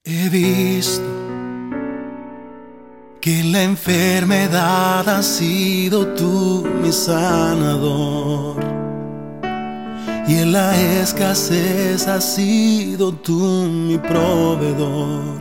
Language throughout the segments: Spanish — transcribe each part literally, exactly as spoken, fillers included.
He visto que en la enfermedad has sido tú mi sanador, y en la escasez has sido tú mi proveedor.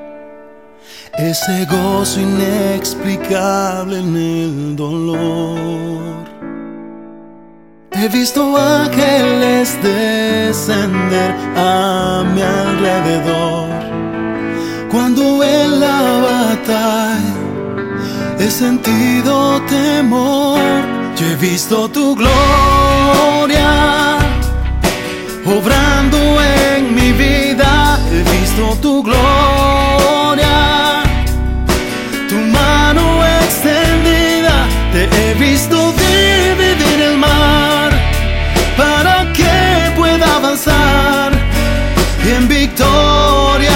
Ese gozo inexplicable en el dolor. He visto ángeles descender a mi alrededor. Cuando en la batalla he sentido temor, yo he visto tu gloria obrando en mi vida. He visto tu gloria, tu mano extendida. Te he visto dividir el mar para que pueda avanzar y en victoria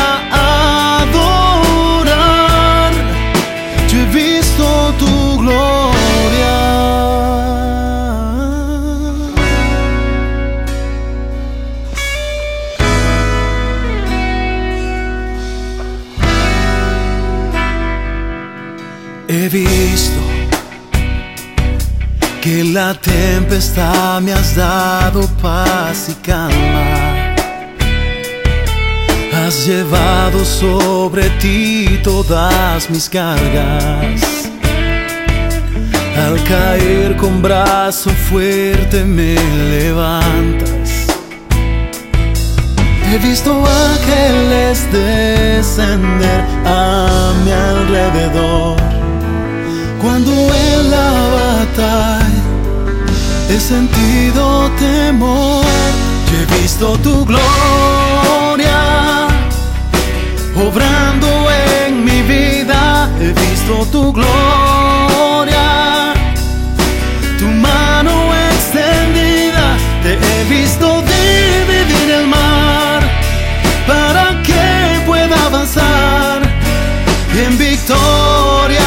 adorar. Yo he visto tu gloria. He visto que en la tempestad me has dado paz y calma. Has llevado sobre ti todas mis cargas. Al caer con brazo fuerte me levantas. He visto ángeles descender a mi alrededor. Cuando en la batalla he sentido temor, yo he visto tu gloria obrando en mi vida. He visto tu gloria, tu mano extendida. Te he visto dividir el mar para que pueda avanzar y en victoria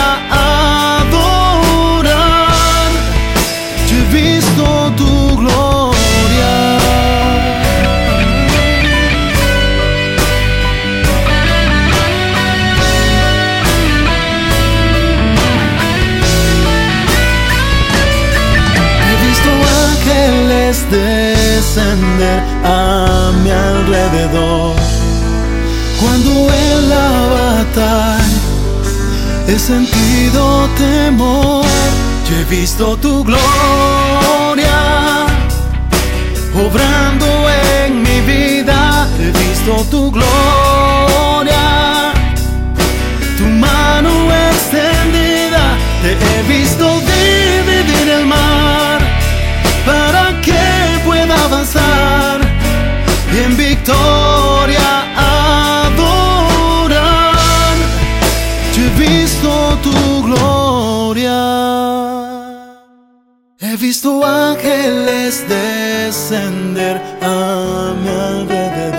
adorar. Yo he visto tu gloria. He visto ángeles descender a mi alrededor. Cuando en la batalla he sentido temor, yo he visto tu gloria obrando en mi vida. He visto tu gloria, tu mano extendida. Te he visto dividir el mar para que pueda avanzar y en victoria adorar. Yo he visto tu gloria. He visto ángeles descender a mi alrededor.